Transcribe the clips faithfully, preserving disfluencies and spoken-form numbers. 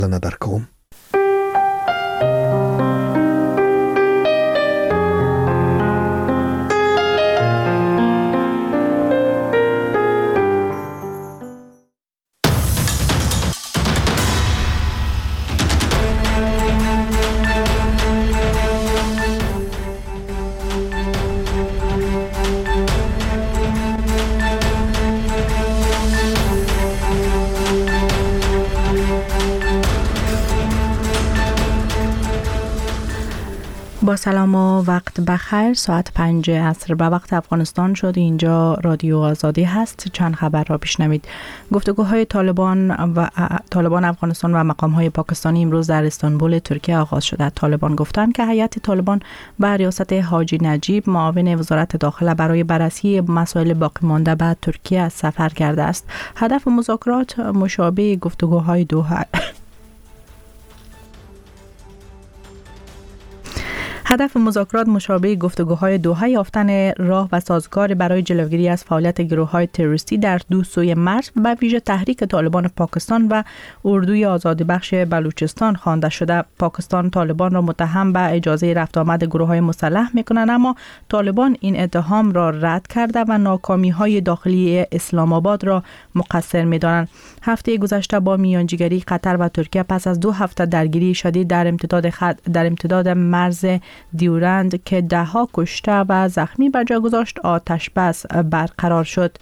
ندرکوم. با سلام و وقت بخیر. ساعت پنج عصر به وقت افغانستان شد. اینجا رادیو آزادی هست. چند خبر را بشنوید. گفتگوهای طالبان و طالبان افغانستان و مقام‌های پاکستانی امروز در استانبول ترکیه آغاز شده. طالبان گفتند که هیئت طالبان به ریاست حاجی نجیب معاون وزارت داخله برای بررسی مسائل باقی مانده به ترکیه سفر کرده است. هدف مذاکرات مشابه گفتگوهای دوحه هدف مذاکرات مشابه گفتگوهای دوحه یافتن راه و سازگار برای جلوگیری از فعالیت گروه‌های تروریستی در دو سوی مرز و ویژه تحریک طالبان پاکستان و اردوی آزادیبخش بلوچستان خوانده شده. پاکستان طالبان را متهم به اجازه رفت آمد گروه‌های مسلح می‌کنند، اما طالبان این اتهام را رد کرده و ناکامی‌های داخلی اسلام آباد را مقصر می‌دانند. هفته گذشته با میانجیگری قطر و ترکیه پس از دو هفته درگیری شدید در امتداد خط در امتداد مرز دیورند که ده ها کشته و زخمی به جا گذاشت آتش بس برقرار شد.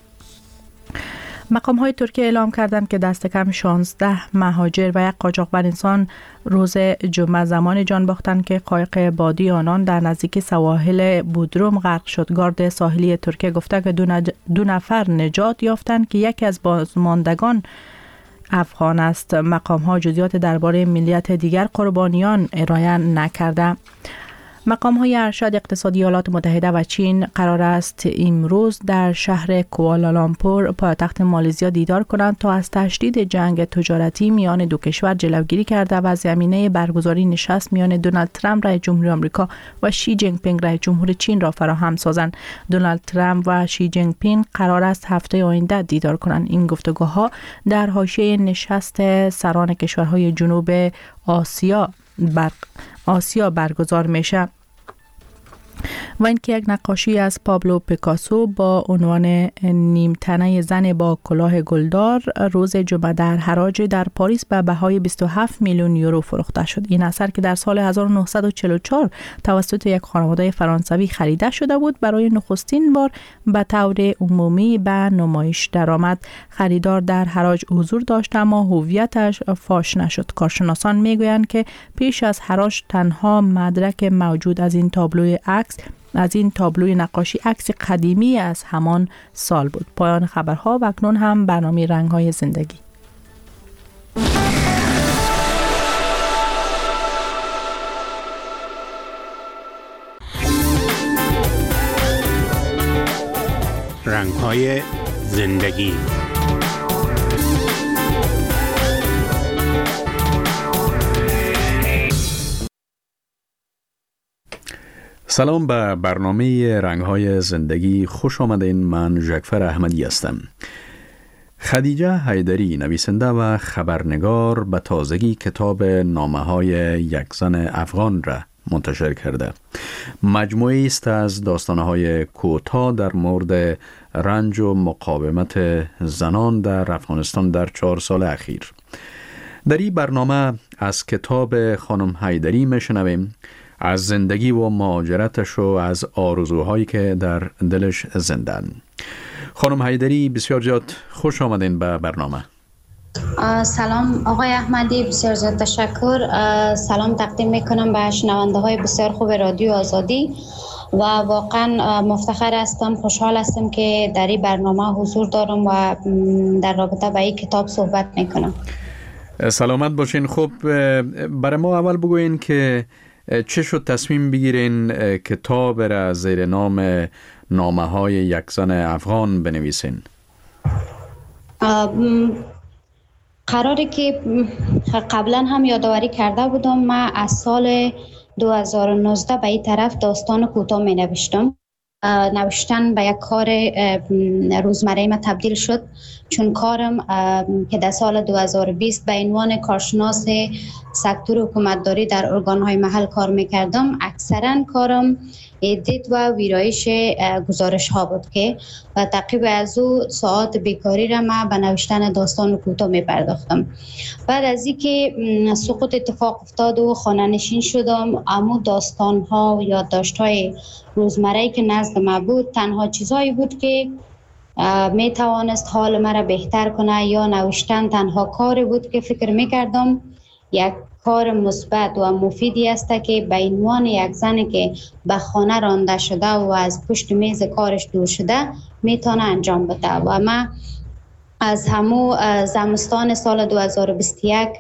مقام های ترکیه اعلام کردند که دست کم شانزده مهاجر و یک قاچاقبر انسان روز جمعه زمان جان باختند که قایق بادی آنان در نزدیکی سواحل بودروم غرق شد. گارد ساحلی ترکیه گفته که دو, نج... دو نفر نجات یافتند که یکی از بازماندگان افغان است. مقام ها جزئیات درباره ملیت دیگر قربانیان ارائه نکرده. مقام های ارشد اقتصادی ایالات متحده و چین قرار است امروز در شهر کوالالامپور پایتخت مالزیا دیدار کنند تا از تشدید جنگ تجارتی میان دو کشور جلوگیری کرده و زمینه برگزاری نشست میان دونالد ترامپ رئیس جمهور آمریکا و شی جینگ پینگ رئیس جمهور چین را فراهم سازند. دونالد ترامپ و شی جینگ پینگ قرار است هفته آینده دیدار کنند. این گفتگوها در حاشیه نشست سران کشورهای جنوب آسیا بر آسیا برگزار میشه و اینکه یک نقاشی از پابلو پیکاسو با عنوان نیمتنه زن با کلاه گلدار روز جمعه در حراج در پاریس به بهای بیست و هفت میلیون یورو فروخته شد. این اثر که در سال هزار و نهصد و چهل و چهار توسط یک خانواده فرانسوی خریده شده بود برای نخستین بار به طور عمومی به نمایش درآمد. خریدار در حراج حضور داشت اما هویتش فاش نشد. کارشناسان میگویند که پیش از حراج تنها مدرک موجود از این تابلوی عکس از این تابلوی نقاشی عکس قدیمی از همان سال بود. پایان خبرها و اکنون هم برنامه رنگ‌های زندگی. رنگ‌های زندگی. سلام به برنامه رنگ‌های زندگی، خوش آمدین. من ژکفر احمدی هستم. خدیجه حیدری نویسنده و خبرنگار به تازگی کتاب نامه‌های یک زن افغان را منتشر کرده. مجموعه است از داستان‌های کوتاه در مورد رنج و مقاومت زنان در افغانستان در چهار سال اخیر. در این برنامه از کتاب خانم حیدری میشنویم، از زندگی و مهاجرتش و از آرزوهایی که در دلش زندن. خانم حیدری بسیار زیاد خوش آمدین به برنامه. سلام آقای احمدی، بسیار زیاد تشکر. سلام تقدیم میکنم به شنونده های بسیار خوب رادیو آزادی و واقعا مفتخر هستم، خوشحال هستم که در این برنامه حضور دارم و در رابطه با این کتاب صحبت میکنم. سلامت باشین. خب برای ما اول بگوین که چه شد تصمیم بگیرین کتاب را زیر نام نامه‌های یک زن افغان بنویسین؟ قراره که قبلا هم یادآوری کرده بودم، من از سال دو هزار و نوزده به این طرف داستان کوتاه می نوشتم. نوشتن به یک کار روزمره ما تبدیل شد چون کارم که در سال دو هزار و بیست به عنوان کارشناس سکتور حکومتداری در ارگان‌های محل کار میکردم، اکثرا کارم ادیت و ویرایش گزارش ها بود که و تعقیب از او ساعات بیکاری را ما به نوشتن داستان کوتاه می پرداختم. بعد از اینکه سقوط اتفاق افتاد و خانه نشین شدم، اما داستان ها و یادداشت های روزمره که نزد ما بود تنها چیزهایی بود که می توانست حال مرا بهتر کنه، یا نوشتن تنها کاری بود که فکر می کردم یک کار مثبت و مفیدی است که به عنوان یک زنی که به خانه رانده شده و از پشت میز کارش دور شده میتونه انجام بده. و من از همو زمستان سال دو هزار و بیست و یک،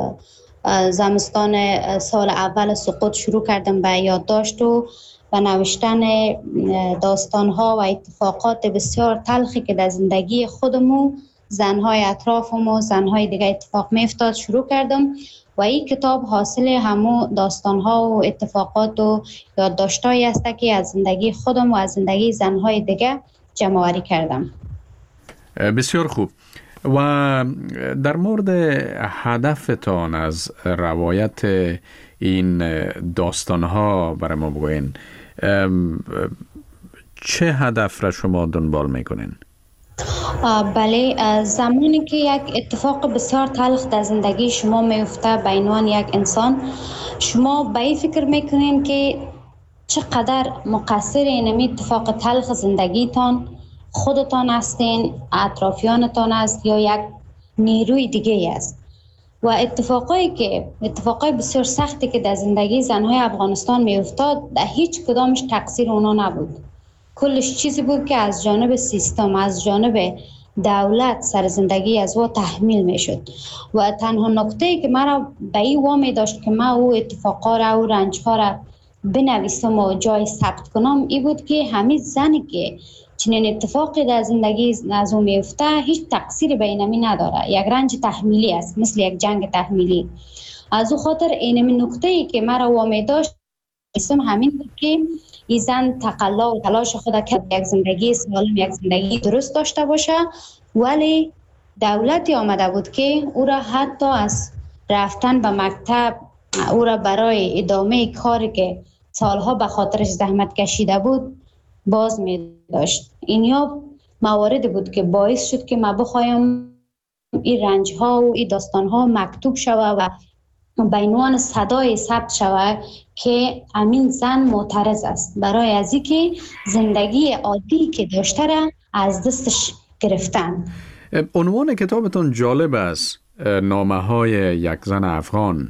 زمستان سال اول سقوط، شروع کردم به یادداشت و به نوشتن داستان‌ها و اتفاقات بسیار تلخی که در زندگی خودم و زن‌های اطرافم و زن‌های دیگه اتفاق می‌افتاد شروع کردم و این کتاب حاصل همو داستان‌ها و اتفاقات و یادداشت‌هایی است که از زندگی خودم و از زندگی زن‌های دیگه جمع‌آوری کردم. بسیار خوب. و در مورد هدفتان از روایت این داستان‌ها برای ما بگوین، چه هدف را شما دنبال میکنین؟ بله، زمانی که یک اتفاق بسیار تلخ در زندگی شما میفته به عنوان یک انسان، شما به این فکر میکنین که چقدر مقصر این اتفاق تلخ زندگیتان خودتان هستین، اطرافیانتان است یا یک نیروی دیگه است. و اتفاقایی که اتفاقای بسیار سختی که در زندگی زنهای افغانستان میافتاد، در هیچ کدامش تقصیر اونا نبود. کلش چیزی بود که از جانب سیستم، از جانب دولت سر زندگی از او تحمیل میشد. و تنها نکته‌ای که مرا به این وامی داشت که من او اتفاقا را و رنج‌ها را بنویسم و جای ثبت کنم این بود که همین زنی که چنین اتفاقی در زندگی از او میفته هیچ تقصیری به اینمی نداره، یک رنج تحمیلی است، مثل یک جنگ تحمیلی. از او خاطر اینمی نکته‌ای که مرا وامی داشت اسم همین بود که این زن تقلا و تلاش خود کرد یک زندگی سالم، یک زندگی درست داشته باشه، ولی دولتی آمده بود که او را حتی از رفتن به مکتب، او را برای ادامه کاری که سالها به خاطرش زحمت کشیده بود باز می داشت. این یا مواردی بود که باعث شد که من بخوایم این رنج ها و این داستان ها مکتوب شوه و به عنوان صدای ثبت شوه که امین زن معترض است برای از اینکه زندگی عادی که داشته را از دستش گرفتن. عنوان کتابتون جالب است، نامه های یک زن افغان.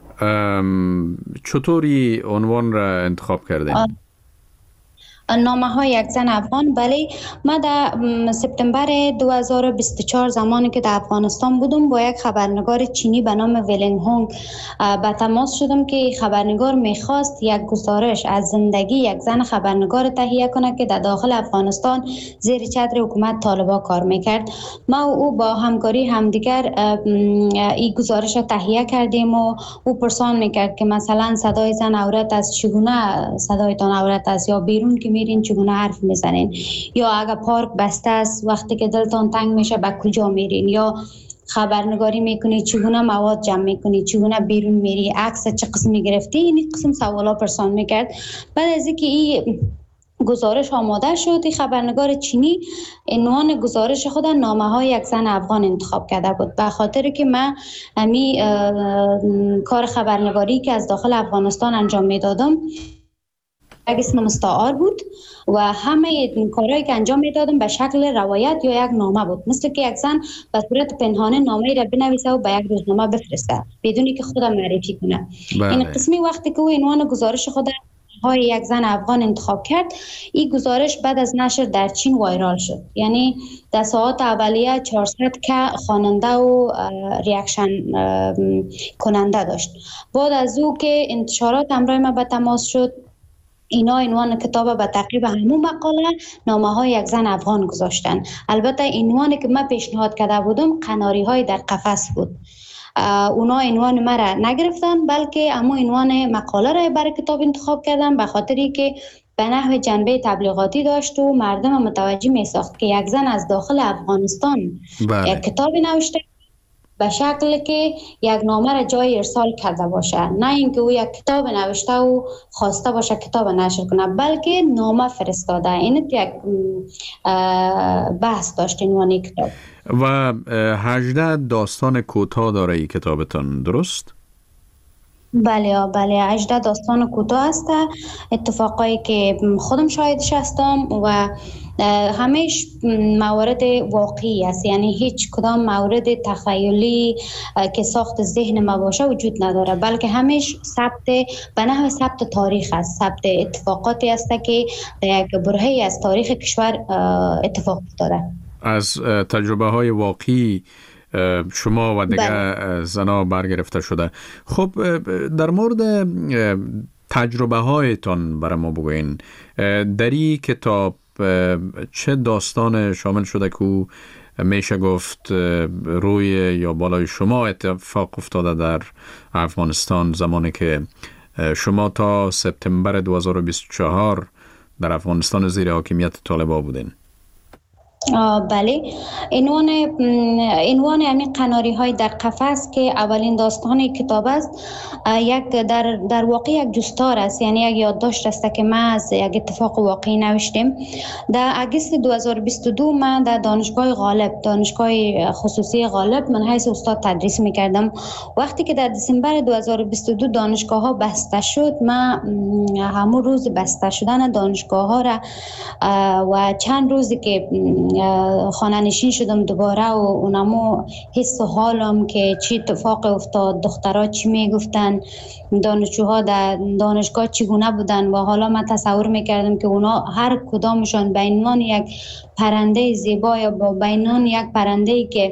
چطوری عنوان را انتخاب کردین؟ نامه های یک زن افغان. بله، من در سپتامبر دو هزار و بیست و چهار زمانی که در افغانستان بودم با یک خبرنگار چینی به نام ولینگ هونگ به تماس شدم که خبرنگار میخواست یک گزارش از زندگی یک زن خبرنگار تهیه کنه که در داخل افغانستان زیر چتر حکومت طالبان کار میکرد. ما و او با همکاری همدیگر این گزارش را تهیه کردیم و او پرسان میکرد که مثلا صدای زن عورت است، چگونه صدایتان عورت است، یا بیرون که میرین چگونه حرف میزنین، یا اگر پارک بسته است وقتی که دلتان تنگ میشه به کجا میرین، یا خبرنگاری میکنی چگونه مواد جمع میکنی، چگونه بیرون میری، عکس چه قسمی گرفتی. این قسم سوالا پرسان میکرد. بعد از اینکه این گزارش آماده شد، این خبرنگار چینی عنوان گزارش خود نامه های یک زن افغان انتخاب کرده بود، به خاطر که من امی کار خبرنگاری که از داخل افغانستان انجام میدادم یک اسم مستعار بود و همه این کارهایی که انجام میدادم به شکل روایت یا یک نامه بود، مثل که یک زن به صورت پنهانه نامه را بنویسه و به یک روزنامه بفرسته بدونی که خودم معرفی کنه. بله. این قسمی وقتی که او عنوان گزارش خود های یک زن افغان انتخاب کرد، این گزارش بعد از نشر در چین وایرال شد. یعنی در ساعات اولیه چهارصد که خواننده و ریاکشن کننده داشت. بعد از او که انتشارات همراه ما به تماس شد، اینا عنوان کتاب به تعقیب همون مقاله نامه های یک زن افغان گذاشتن. البته عنوانی که من پیشنهاد کرده بودم قناری های در قفس بود. اونا عنوان مرا نگرفتن، بلکه اما عنوان مقاله را برای کتاب انتخاب کردن، به خاطری که به نحو جنبه تبلیغاتی داشت و مردم متوجه می ساخت که یک زن از داخل افغانستان بله. یک کتاب نوشته به شکل که یک نامه را جای ارسال کرده باشه، نه اینکه او یک کتاب نوشته و خواسته باشه کتاب نشر کنه، بلکه نامه فرستاده. این یک بحث داشت عنوان کتاب. و هجده داستان کوتاه داره این کتابتان، درست؟ بله بله هجده داستان کوتاه است، اتفاقایی که خودم شاهدش هستم و همیش موارد واقعی است، یعنی هیچ کدام مورد تخیلی که ساخت ذهن ما باشه وجود نداره، بلکه همیش ثبت به نحو ثبت تاریخ است، ثبت اتفاقاتی است که در یک برهه‌ای از تاریخ کشور اتفاق افتاده. از تجربه های واقعی شما و دیگه زنا برگرفته شده. خب در مورد تجربه هایتان برای ما بگوین، در این کتاب چه داستان شامل شده که میشه گفت روی یا بالای شما اتفاق افتاده در افغانستان زمانی که شما تا سپتامبر دو هزار و بیست و چهار در افغانستان زیر حاکمیت طالبان بودین؟ بله، عنوان عنوان همین قناری های در قفس که اولین داستان کتاب است، یک در در واقع یک جستار است، یعنی یک یادداشت است که ما از یک اتفاق واقعی نوشتیم. در اگست دو هزار و بیست و دو من در دانشگاه غالب، دانشگاه خصوصی غالب، من حیث استاد تدریس میکردم. وقتی که در دسامبر دو هزار و بیست و دو دانشگاه ها بسته شد، من همون روز بسته شدن دانشگاه ها را و چند روزی که خانه نشین شدم دوباره و اونمو حس و حالم که چی اتفاق افتاد، دخترها چی میگفتن، دانشجوها در دانشگاه چگونه بودن و حالا من تصور میکردم که اونا هر کدامشان به عنوان یک پرنده زیبا یا به عنوان یک پرنده‌ای که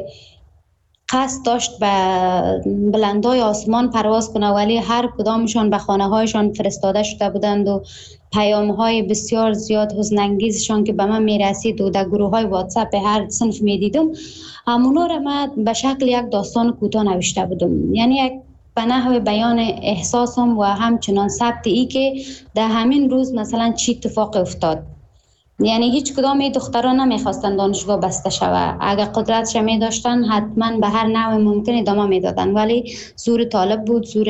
قصد داشت به بلندای آسمان پرواز کنه، ولی هر کدامشان به خانه هایشان فرستاده شده بودند و پیام های بسیار زیاد حزن انگیزشان که به من میرسید و در گروه های واتساپ هر صنف میدیدم، همونا را من به شکل یک داستان کوتاه نوشته بودم، یعنی یک به نحو بیان احساسم و همچنان ثبت ای که در همین روز مثلا چی اتفاق افتاد. یعنی هیچ کدام این دختران نمیخواستن دانشگاه بسته شوه، اگر قدرتش می داشتن حتما به هر نوع ممکن ادامه میدادن، ولی زور طالب بود، زور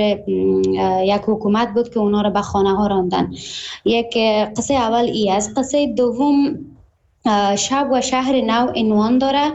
یک حکومت بود که اونا رو به خانه ها راندن. یک قصه اول ای است. قصه دوم شب و شهر نو عنوان داره.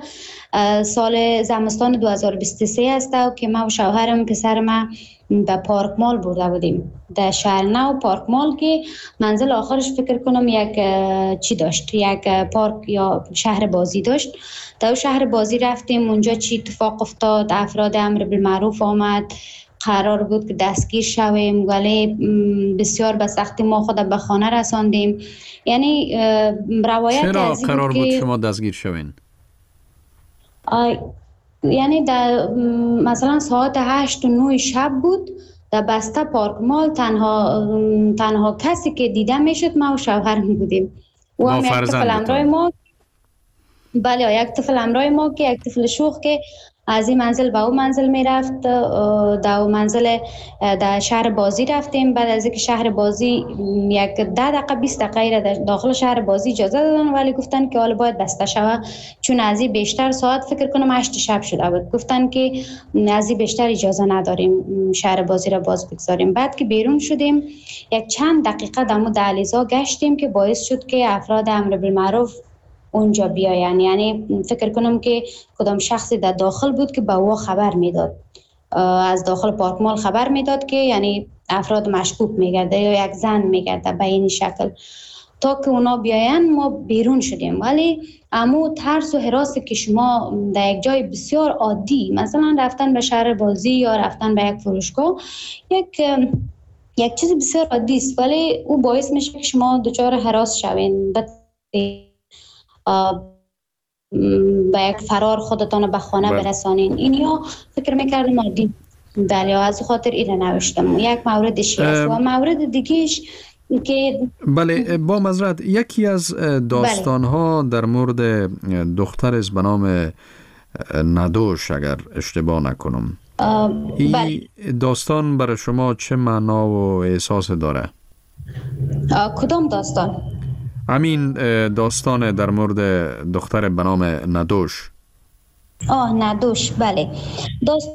سال زمستان دو هزار و بیست و سه است که ما و شوهرم پسر ما به پارک مال برده بودیم در شهر نو. پارک مال که منزل آخرش فکر کنم یک چی داشت، یک پارک یا شهر بازی داشت. در شهر بازی رفتیم، اونجا چی اتفاق افتاد، افراد امر بالمعروف آمد، قرار بود که دستگیر شویم ولی بسیار به سختی ما خود به خانه رساندیم. یعنی روایت چرا قرار بود شما دستگیر شوین؟ یعنی در مثلا ساعت هشت و نه شب بود، در بسته پارک مال تنها تنها کسی که دیده میشد ما و شوهرم بودیم و هم یک طفل همراه ما. بله، یک طفل همراه ما که یک طفل شوخ که از این منزل به اون منزل می رفت. در منزل در شهر بازی رفتیم. بعد از اینکه شهر بازی یک ده دقیقه بیست دقیقه داخل شهر بازی اجازه دادن، ولی گفتن که حالا باید بسته شوه، چون از این بیشتر ساعت فکر کنم هشت شب شده بود، گفتن که از این بیشتر اجازه نداریم شهر بازی را باز بگذاریم. بعد که بیرون شدیم یک چند دقیقه دمو دهلیزا گشتیم که باعث شد که افراد امر بالمعروف اونجا بیاین. یعنی فکر کنم که کدام شخصی در داخل بود که به او خبر میداد، از داخل پارک مال خبر میداد که یعنی افراد مشکوک میگرده یا یک زن میگرده به این شکل. تا که اونا بیاین ما بیرون شدیم، ولی امو ترس و هراسی که شما در یک جای بسیار عادی مثلا رفتن به شهر بازی یا رفتن به یک فروشگاه یک یک چیز بسیار عادی است، ولی او باعث میشه که شما دچار هراس شوین، با یک فرار خودتان به خانه برسانین. این یا فکر میکردم عادی. بله، از خاطر این نوشتم. یک موردش است و مورد دیگهش که بله با معذرت یکی از داستان‌ها در مورد دختر است به نام ندوش اگر اشتباه نکنم. این داستان برای شما چه معنا و احساس داره؟ کدام داستان؟ همین داستان در مورد دختر به نام ندوش. آه ندوش، بله. داستان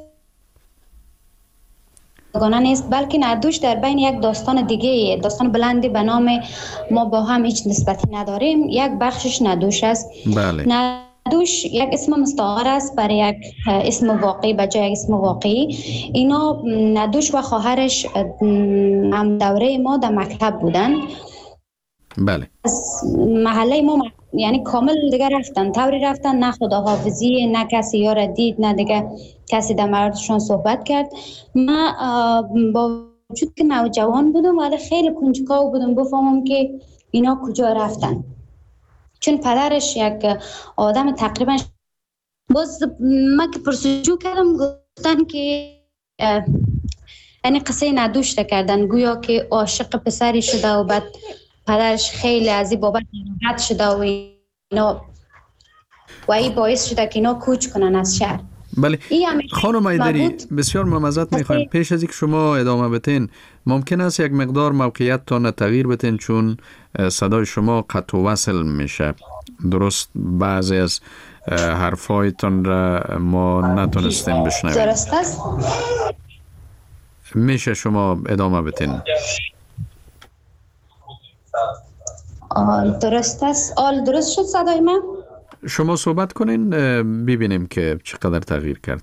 نیست، بلکه ندوش در بین یک داستان دیگه، داستان بلندی به نام ما با هم هیچ نسبتی نداریم، یک بخشش ندوش است. بله. ندوش یک اسم مستعار است برای یک اسم واقعی به جای اسم واقعی. اینا ندوش و خواهرش هم دوره ما در مکتب بودن. بله. از محله ما یعنی کامل دیگه رفتن، طوری رفتن نه خداحافظی، نه کسی یار دید، نه دیگه کسی در موردشون صحبت کرد. من با وجود که نوجوان بودم ولی خیلی کنجکاو بودم بفهمم که اینا کجا رفتن، چون پدرش یک آدم تقریبا، باز من که پرسجو کردم گفتن که یعنی قصه ندوش کردن، گویا که عاشق پسری شده و بعد پدرش خیلی از این بابت ناراحت شده و اینا و این باعث شده که اینا کوچ کنن از شهر. بله. خانم حیدری بسیار ممزت میخوایم پیش از اینکه شما ادامه بتین ممکن است یک مقدار موقعیت تان تغییر بتین، چون صدای شما قطع و وصل میشه. درست بعضی از حرفایتان را ما نتونستیم بشنویم. درست است؟ میشه شما ادامه بتین؟ آل درست است. آل درست شد صدای من؟ شما صحبت کنین ببینیم که چقدر تغییر کرد.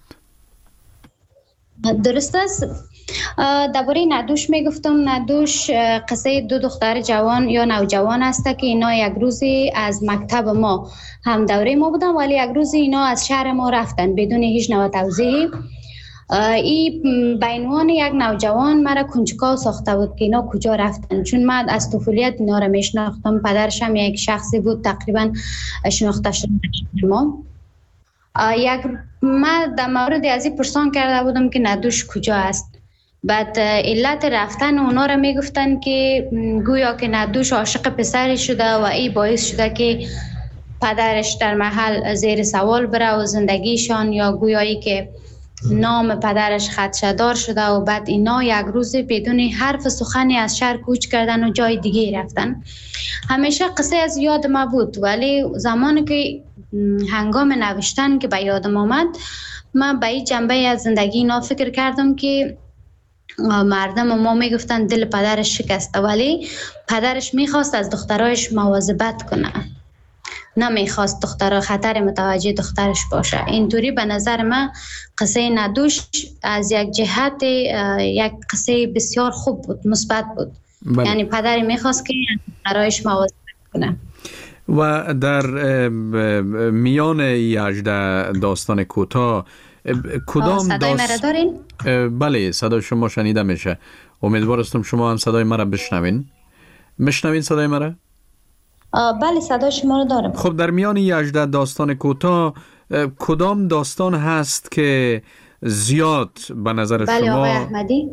درست است. درباره ندوش میگفتم. ندوش قصه دو دختر جوان یا نوجوان است که اینا یک روزی از مکتب ما هم دوره ما بودن ولی یک روزی اینا از شهر ما رفتن بدون هیچ نوع توضیحی. این به عنوان یک نوجوان مرا کنجکاو ساخته بود که اینا کجا رفتن، چون من از طفولیت اینا را میشناختم. پدرش هم یک شخصی بود تقریبا شناخته شده ما. یک من در مورد از این پرسان کرده بودم که ندوش کجا است. بعد علت رفتن اونا را میگفتن که گویا که ندوش عاشق پسری شده و این باعث شده که پدرش در محل زیر سوال بره و زندگیشان، یا گویایی که نام پدرش خدشه‌دار شده و بعد اینا یک روز بدون حرف سخنی از شهر کوچ کردن و جای دیگه رفتن. همیشه قصه از یاد ما بود ولی زمانی که هنگام نوشتن که به یادم آمد من به این جنبه از زندگی اینا فکر کردم که مردم ما میگفتن دل پدرش شکسته ولی پدرش میخواست از دخترایش مواظبت کنه، نمیخواست دخترها خطر متوجه دخترش باشه. اینطوری به نظر من قصه ندوش از یک جهت یک قصه بسیار خوب بود، مثبت بود. بله. یعنی پدری میخواست که دخترایش مواظبت کنه. و در میان هجده داستان کوتاه کدام صدای داست... مرا دارین؟ بله صدای شما شنیده میشه. امیدوار هستم شما هم صدای مرا بشنوین. میشنوین صدای مرا؟ بله صدای شما رو دارم. خب در میان هجده داستان کوتاه کدام داستان هست که زیاد به نظر بله شما؟ بله آقای احمدی.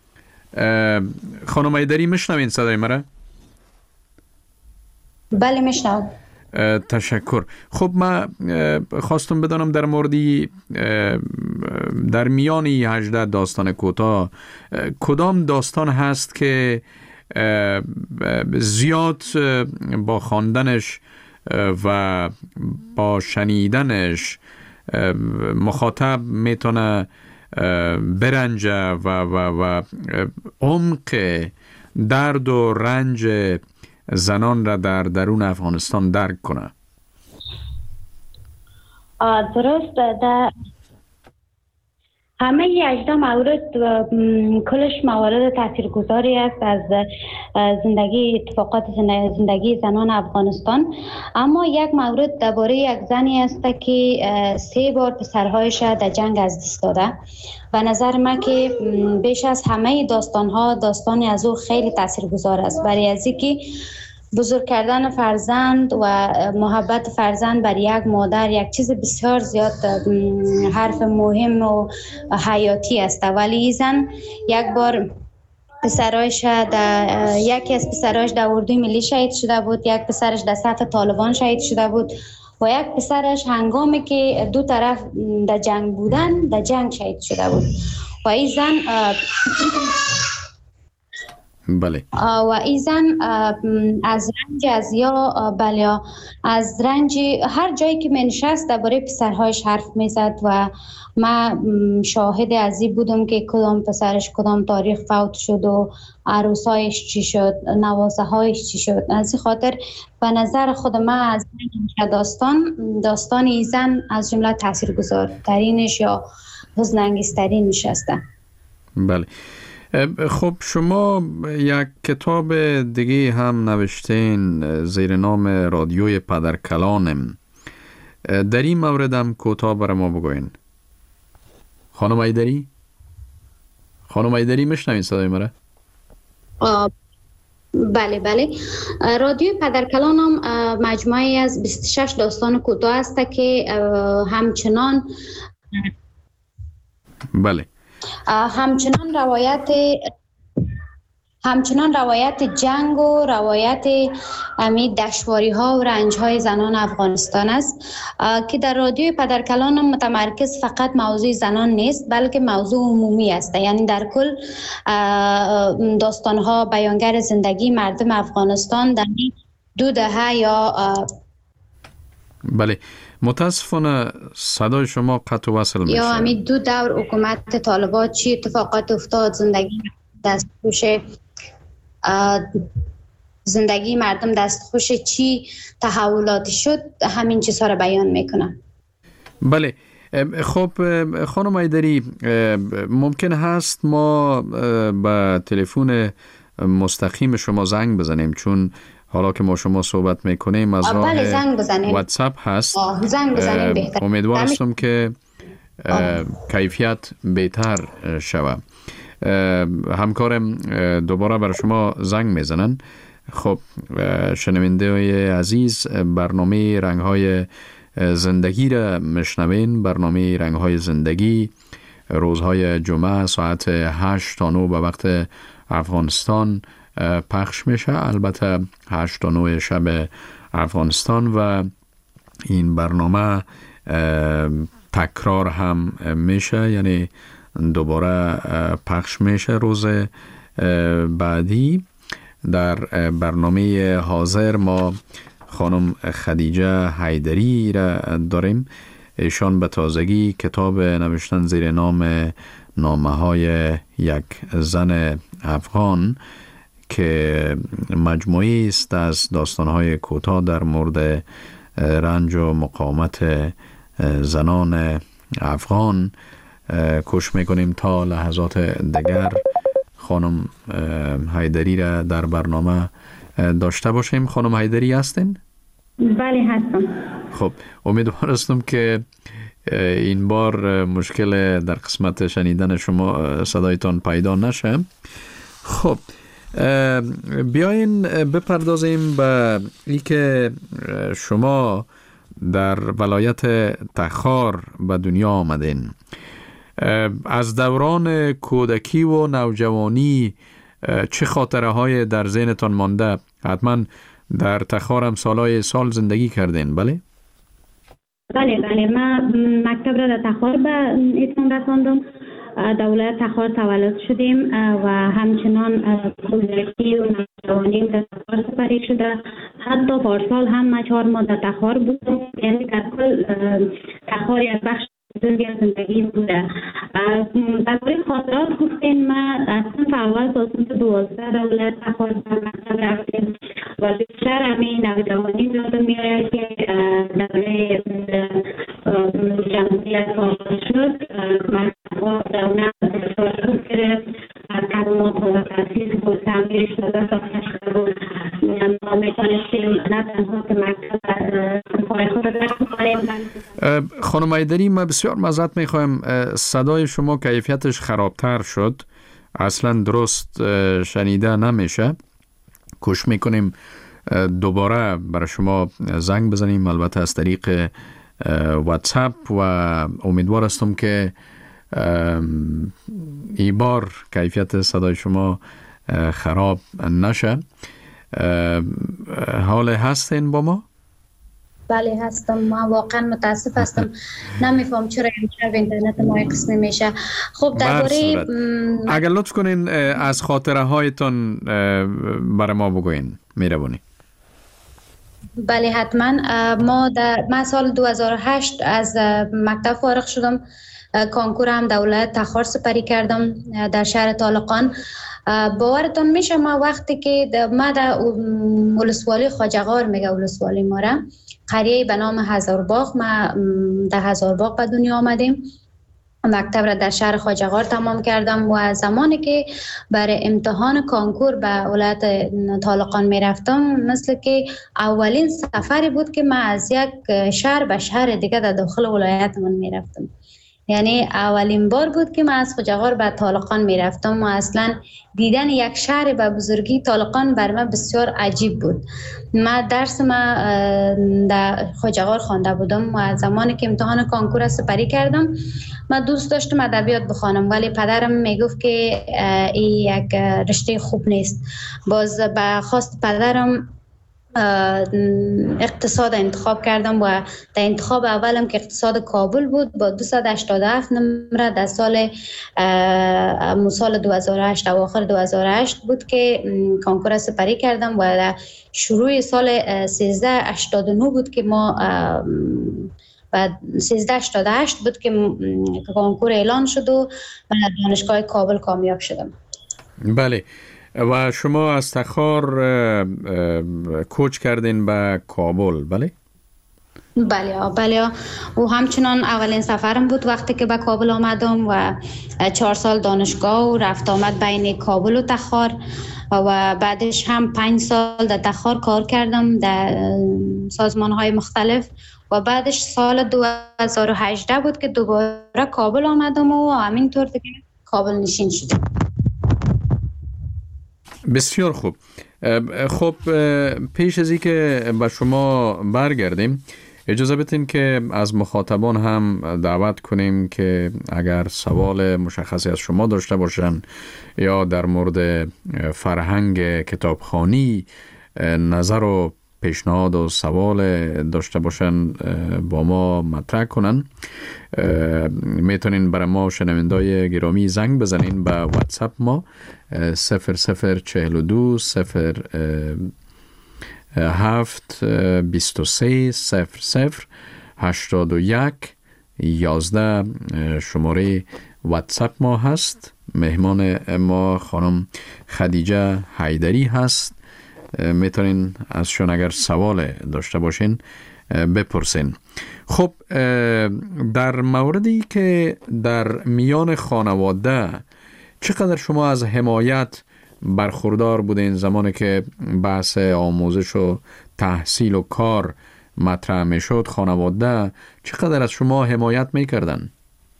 خانم حیدری میشنوین صدای مرا؟ بله میشنوم. تشکر. خب من خواستم بدانم در موردی در میان هجده داستان کوتاه کدام داستان هست که زیاد با خواندنش و با شنیدنش مخاطب میتونه برنجه و, و, و عمق درد و رنج زنان را در درون افغانستان درک کنه؟ درست. در همه هجده مورد کلش موارد تاثیرگذاری است از زندگی اتفاقات زندگی زنان افغانستان، اما یک مورد درباره یک زنی است که سه بار پسرهایش در جنگ از دست داده. به نظر من که بیش از همه داستانها داستانی از او خیلی تاثیرگذار است، برای از اینکه بزرگ کردن فرزند و محبت فرزند بر یک مادر یک چیز بسیار زیاد حرف مهم و حیاتی است. ولی این زن یک بار پسرایش در یکی از پسرایش در اردوی ملی شهید شده بود، یک پسرش در صف طالبان شهید شده بود و یک پسرش هنگامی که دو طرف در جنگ بودن در جنگ شهید شده بود. و این زن بله. و این زن از رنج از یا بله از رنج هر جایی که می نشست درباره پسرهایش حرف می زد و من شاهد از این بودم که کدام پسرش کدام تاریخ فوت شد و عروسایش چی شد، نوازه هایش چی شد. از این خاطر به نظر خود من از داستان داستان این زن از جمله تاثیرگذارترینش یا حزن انگیزترین نشسته. بله. خب شما یک کتاب دیگه هم نوشتین زیر نام رادیوی پدرکلانم. در این مورد هم کوتاه برای ما بگوین. خانم ایدری؟ خانم ایدری میشنوین صدای مرا؟ بله بله. رادیوی پدرکلانم مجموعه از بیست و شش داستان کوتاه است که همچنان بله همچنان روایت همچنان روایت جنگ و روایت امی دشواری ها و رنج های زنان افغانستان است که در رادیوی پدرکلانم متمرکز فقط موضوع زنان نیست بلکه موضوع عمومی است. یعنی در کل داستان ها بیانگر زندگی مردم افغانستان در دو دهه یا بله. متاسفانه صدای شما قطع و وصل میشه. یا همین دو دور حکومت طالبان چی اتفاقات افتاد، زندگی دستخوش زندگی مردم دستخوش چی تحولاتی شد، همین چیزها را بیان میکنم. بله. خب خانم ایدری، ممکن هست ما به تلفن مستقیم شما زنگ بزنیم، چون حالا که ما شما صحبت میکنیم از راه واتساپ هست. زنگ بزنیم بهتر. امیدوار هستم که کیفیت بهتر شوه. همکارم دوباره برای شما زنگ میزنن. خب شنونده های عزیز، برنامه رنگ‌های زندگی را مشنوین. برنامه رنگ‌های زندگی روزهای جمعه ساعت هشت تا نه به وقت افغانستان پخش میشه، البته هشت تا نه شب افغانستان، و این برنامه تکرار هم میشه، یعنی دوباره پخش میشه روز بعدی. در برنامه حاضر ما خانم خدیجه حیدری را داریم. ایشان به تازگی کتاب نوشتن زیر نام نامه های یک زن افغان که مجموعی است از داستان‌های کوتاه در مورد رنج و مقاومت زنان افغان. کوشش میکنیم تا لحظات دیگر خانم حیدری را در برنامه داشته باشیم. خانم حیدری هستین؟ بله هستم. خب امیدوار هستم که این بار مشکل در قسمت شنیدن شما صدایتان پیدا نشه. خب بیاین بپردازیم به ای که شما در ولایت تخار به دنیا آمدین. از دوران کودکی و نوجوانی چه خاطره های در ذهنتان مانده؟ حتما در تخار هم سالهای سال زندگی کردین، بله؟ بله بله. من مکتب را در تخار به اتمام رساندم. در ولایت تخار تولد شدیم و همچنان کودکی و نوجوانی در تخار سپری شده. حتی پارسال هم من چهار ماه در تخار بودم. یعنی در کل تخار یک بخش بزرگی از زندگی بوده. درباره خاطرات گفتین، من از صنف اول تا صنف دوازده در ولایت تخار به مکتب رفتیم و بیشتر همین نوجوانی یادم میآید که دوره جمهوریت آغاز شد. من در اون تشکر گرفت از کلمات و تاسیس بود، تعمیرش داده ساخته بود. ما میتونستیم نه تنها که مکتب کار خود را کنیم. خانم ایدری، ما بسیار معذرت میخوایم، صدای شما کیفیتش خرابتر شد، اصلا درست شنیده نمیشه. کوشش میکنیم دوباره برای شما زنگ بزنیم، البته از طریق واتساپ، و امیدوار هستم که ای بار کیفیت صدای شما خراب نشه. حال هستین با ما؟ بله هستم. ما واقعا متاسف هستم. نمیفهم چرا امشب اینترنت ما یک قسمی میشه. خب درباره م... اگر لطف کنین از خاطره هایتون برای ما بگوین میربونی. بله حتما. ما در من سال دو هزار و هشت از مکتب فارغ شدم. کنکور هم دولت تخار سپری کردم در شهر طالقان. باورتون میشه ما وقتی که ما در ولسوالی خواجه‌غار میگه ولسوالی ما را قریه به نام هزارباغ، ما در هزارباغ به دنیا آمدیم. مکتب را در شهر خواجه‌غار تمام کردم و زمانی که برای امتحان کنکور به ولایت طالقان می رفتم مثل که اولین سفری بود که من از یک شهر به شهر دیگه در داخل ولایت من می رفتم. یعنی اولین بار بود که من از خواجه‌غار به طالقان می رفتم و اصلا دیدن یک شهر به بزرگی طالقان بر من بسیار عجیب بود. من درس ما در خواجه‌غار خوانده بودم و زمانی که امتحان کنکور سپری کردم من دوست داشتم ادبیات بخوانم، ولی پدرم میگفت که این یک رشته خوب نیست. باز به خواست پدرم اقتصاد انتخاب کردم و در انتخاب اولم که اقتصاد کابل بود با دویست و هشتاد و هفت نمره در سال سال دو هزار و هشت اواخر دو هزار و هشت بود که کنکور سپری کردم و در شروع سال سیزده هشتاد و نه بود که ما و سیزده هشتاد و هشت بود که کنکور اعلان شد و من دانشگاه کابل کامیاب شدم. بله. و شما از تخار کوچ کردین به کابل، بله؟ بله بله. و همچنان اولین سفرم بود وقتی که به کابل آمدم و چهار سال دانشگاه و رفت آمد بین کابل و تخار و بعدش هم پنج سال در تخار کار کردم در سازمان های مختلف و بعدش سال دو هزار و هجده بود که دوباره کابل آمدم و همینطور که کابل نشین شدم. بسیار خوب. خب پیش از این که به شما برگردیم اجازه بدین که از مخاطبان هم دعوت کنیم که اگر سوال مشخصی از شما داشته باشن یا در مورد فرهنگ کتابخوانی نظر و پیشنهاد و سوال داشته باشن با ما مطرح کنن، میتونین برای ما شنوندای گرامی زنگ بزنین به واتساپ ما صفر صفر چهل و دو صفر هفت بیست و سه صفر صفر هشتاد و یک یازده شماره واتساپ ما هست. مهمان ما خانم خدیجه حیدری هست. میتونین ازشون اگر سوال داشته باشین بپرسین. خب در موردی که در میان خانواده چقدر شما از حمایت برخوردار بودین زمانی که بحث آموزش و تحصیل و کار مطرح میشد؟ خانواده چقدر از شما حمایت میکردن؟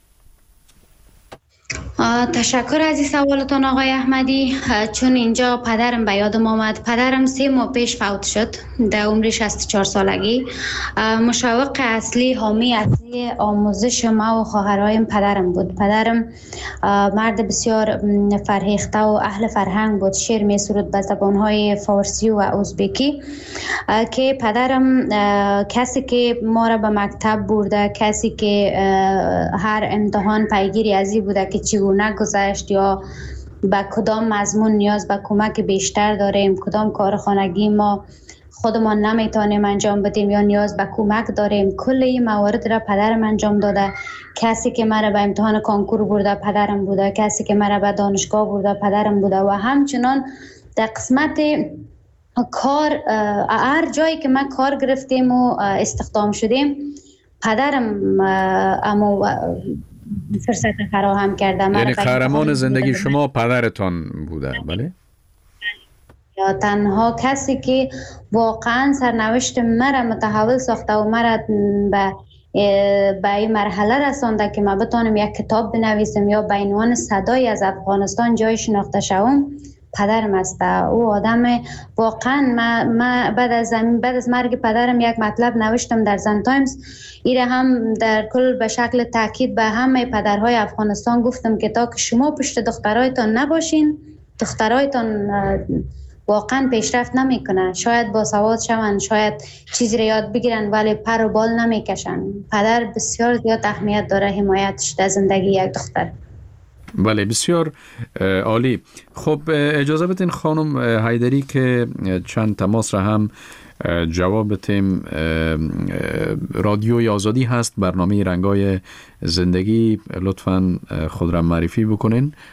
تشکر از این سوالتان آقای احمدی. چون اینجا پدرم به یادم آمد. پدرم سه ماه پیش فوت شد در عمر شصت و چهار سالگی. مشوق اصلی حامی اصلی آموزش ما و خواهرهایم پدرم بود. پدرم مرد بسیار فرهیخته و اهل فرهنگ بود. شعر می سرود به زبانهای فارسی و ازبکی که پدرم کسی که ما را به مکتب برده، کسی که هر امتحان پیگیری ازی بوده که چگونه گذشت یا به کدام مضمون نیاز به کمک بیشتر داریم، کدام کار خانگی ما خودمان نمیتونیم انجام بدیم یا نیاز به کمک داریم. کل این موارد را پدرم انجام داده. کسی که مرا به امتحان کنکور برده پدرم بوده، کسی که مرا به دانشگاه برده پدرم بوده و همچنان در قسمت کار هر جایی که ما کار گرفتیم و استخدام شدیم پدرم اما فرصت فراهم کرده. یعنی قهرمان زندگی شما پدرتان بوده؟ بله. یا تنها کسی که واقعا سرنوشت مرا متحول ساخته و مرا به به این مرحله رسانده که من بتونم یک کتاب بنویسم یا به عنوان صدای از افغانستان جای شناخته شوم پدرم است. او آدم واقعا من ما بعد از بعد از مرگ پدرم یک مطلب نوشتم در زن تایمز. ایره هم در کل به شکل تاکید به همه پدرهای افغانستان گفتم که تا که شما پشت دخترایتان نباشین، دخترایتان واقعا پیشرفت نمیکنه. شاید با سواد شون، شاید چیزی رو یاد بگیرن، ولی پر و بال نمیکشن. پدر بسیار زیاد اهمیت داره حمایتش در زندگی یک دختر. بله، بسیار عالی. خب اجازه بدین خانم حیدری که چند تماس را هم جواب بدیم. رادیوی آزادی هست، برنامه رنگای زندگی. لطفاً خود را معرفی بکنین